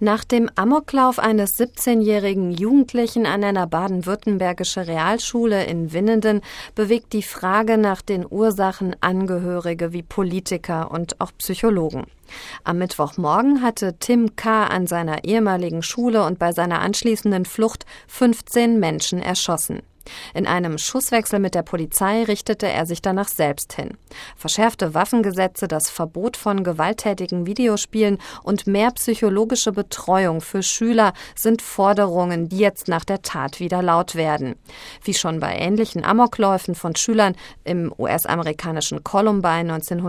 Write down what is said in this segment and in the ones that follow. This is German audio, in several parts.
Nach dem Amoklauf eines 17-jährigen Jugendlichen an einer baden-württembergische Realschule in Winnenden bewegt die Frage nach den Ursachen Angehörige wie Politiker und auch Psychologen. Am Mittwochmorgen hatte Tim K. an seiner ehemaligen Schule und bei seiner anschließenden Flucht 15 Menschen erschossen. In einem Schusswechsel mit der Polizei richtete er sich danach selbst hin. Verschärfte Waffengesetze, das Verbot von gewalttätigen Videospielen und mehr psychologische Betreuung für Schüler sind Forderungen, die jetzt nach der Tat wieder laut werden. Wie schon bei ähnlichen Amokläufen von Schülern im US-amerikanischen Columbine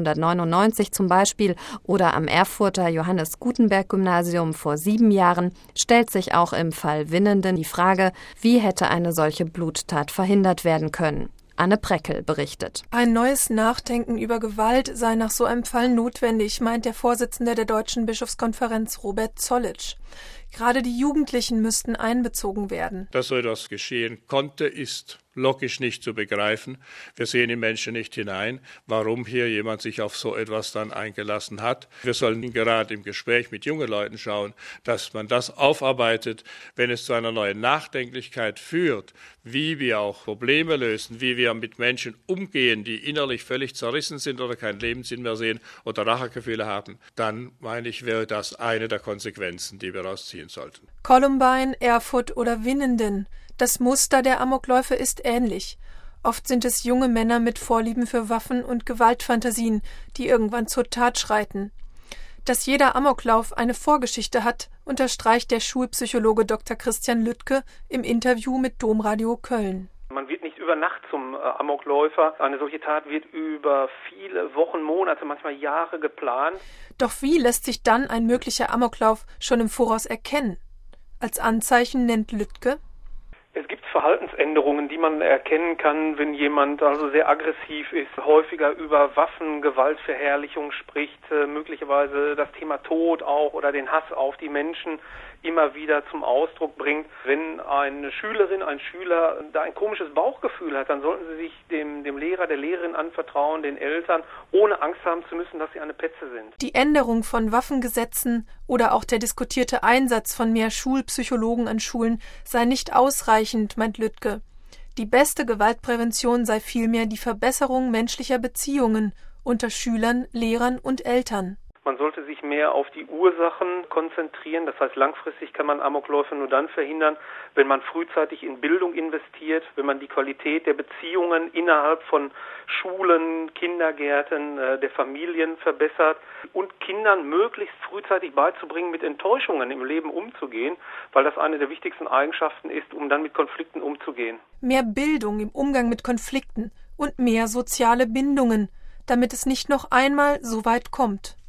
1999 zum Beispiel oder am Erfurter Johannes-Gutenberg-Gymnasium vor 7 Jahren, stellt sich auch im Fall Winnenden die Frage, wie hätte eine solche Bluttat verhindert werden können. Anne Preckel berichtet. Ein neues Nachdenken über Gewalt sei nach so einem Fall notwendig, meint der Vorsitzende der Deutschen Bischofskonferenz Robert Zollitsch. Gerade die Jugendlichen müssten einbezogen werden. Dass so etwas geschehen konnte, ist logisch nicht zu begreifen. Wir sehen in Menschen nicht hinein, warum hier jemand sich auf so etwas dann eingelassen hat. Wir sollen gerade im Gespräch mit jungen Leuten schauen, dass man das aufarbeitet, wenn es zu einer neuen Nachdenklichkeit führt, wie wir auch Probleme lösen, wie wir mit Menschen umgehen, die innerlich völlig zerrissen sind oder keinen Lebenssinn mehr sehen oder Rachegefühle haben. Dann, meine ich, wäre das eine der Konsequenzen, die wir daraus ziehen sollten. Columbine, Erfurt oder Winnenden. Das Muster der Amokläufe ist ähnlich. Oft sind es junge Männer mit Vorlieben für Waffen und Gewaltfantasien, die irgendwann zur Tat schreiten. Dass jeder Amoklauf eine Vorgeschichte hat, unterstreicht der Schulpsychologe Dr. Christian Lüttke im Interview mit Domradio Köln. Man wird nicht über Nacht zum Amokläufer. Eine solche Tat wird über viele Wochen, Monate, manchmal Jahre geplant. Doch wie lässt sich dann ein möglicher Amoklauf schon im Voraus erkennen? Als Anzeichen nennt Lüttke: Es gibt Verhaltensänderungen, die man erkennen kann, wenn jemand also sehr aggressiv ist, häufiger über Waffen, Gewaltverherrlichung spricht, möglicherweise das Thema Tod auch oder den Hass auf die Menschen immer wieder zum Ausdruck bringt. Wenn eine Schülerin, ein Schüler da ein komisches Bauchgefühl hat, dann sollten sie sich dem Lehrer, der Lehrerin anvertrauen, den Eltern, ohne Angst haben zu müssen, dass sie eine Petze sind. Die Änderung von Waffengesetzen oder auch der diskutierte Einsatz von mehr Schulpsychologen an Schulen sei nicht ausreichend, meint Lüttke. Die beste Gewaltprävention sei vielmehr die Verbesserung menschlicher Beziehungen unter Schülern, Lehrern und Eltern. Man sollte sich mehr auf die Ursachen konzentrieren. Das heißt, langfristig kann man Amokläufe nur dann verhindern, wenn man frühzeitig in Bildung investiert, wenn man die Qualität der Beziehungen innerhalb von Schulen, Kindergärten, der Familien verbessert und Kindern möglichst frühzeitig beizubringen, mit Enttäuschungen im Leben umzugehen, weil das eine der wichtigsten Eigenschaften ist, um dann mit Konflikten umzugehen. Mehr Bildung im Umgang mit Konflikten und mehr soziale Bindungen, damit es nicht noch einmal so weit kommt.